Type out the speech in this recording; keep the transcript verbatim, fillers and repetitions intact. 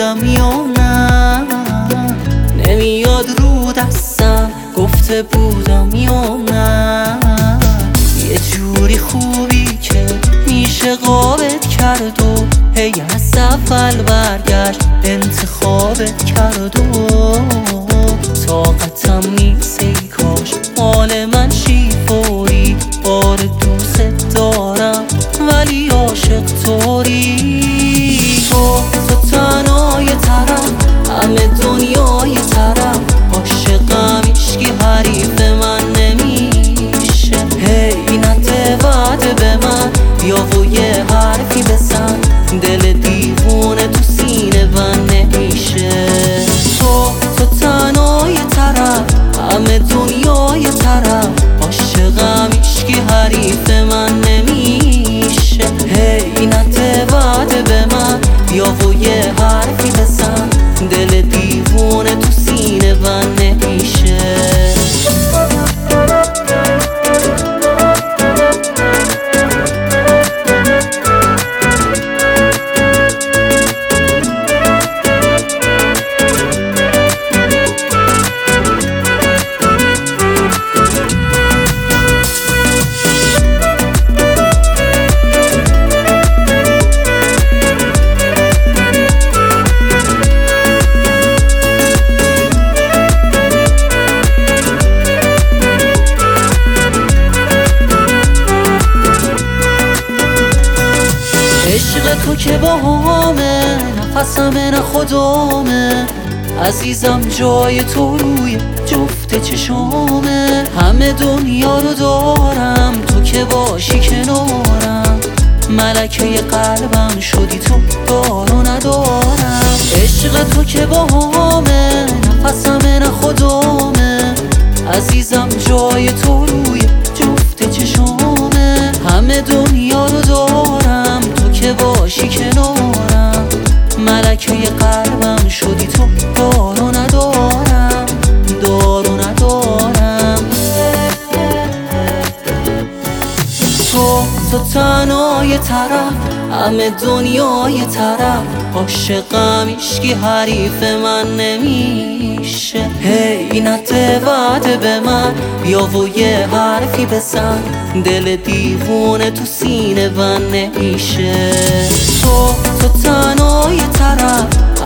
بودم یا نه، نمیاد رو دستم گفته بودم یا نه. یه جوری خوبی که میشه قابت کرد و هی از اول برگشت انتخابت کرد و طاقتم نیست ای کاش مال من شی فوری. آره دوست دارم ولی عاشق طوری. تو تو تنها یه طرف، همه دنیا یه طرف، عاشقم هیچکی حریف من نمیشه. هی نده وعده به من بیا و یه حرفی بزن، دل دیوونه تو سینه بند نمیشه. تو تو تنها یه طرف، همه دنیا یه طرف، عاشقم هیچکی حریف من نمیشه. هی نده وعده به من بیا و یه حرفی بزن، دل دیوونه تو سینه بند نمیشه. عشق تو که با همه نفسم نه خودمه، عزیزم جای تو روی جفت چشامه. همه دنیا رو دارم تو که باشی کنارم، ملکه قلبم شدی تو دارو ندارم. عشق تو که با همه نفسم نه خودمه، عزیزم جای تو روی جفت چشامه. همه دنیا رو دارم تو که باشی کنارم، ملکه قلبم شدی تو دارو ندارم، دارو ندارم. تو تو تنها یه طرف، همه دنیا یه طرف، عاشقم هیچکی حریف من نمیشه. هی نده وعده به من بیا و یه حرفی بزن، دل دیوونه تو سینه بند نمیشه. تو تو تنها یه طرف،